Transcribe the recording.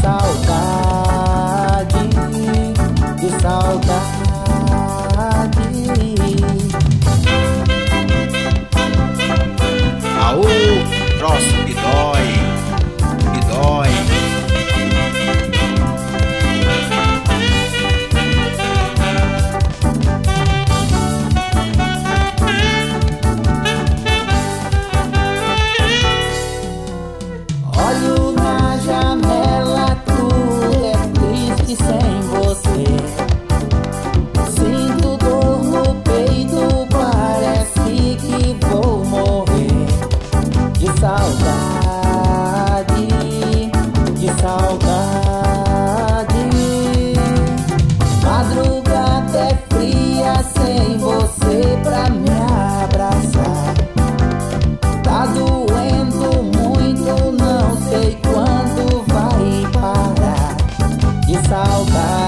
saudade, de saudade. Aô, troço que dói, que dói. Olho na janela, tudo é triste sem você. Sinto dor no peito, parece que vou morrer. De saudade, de saudade. Madrugada é fria sem você pra me abraçar. Tá doendo muito, não sei quando vai parar. De saudade.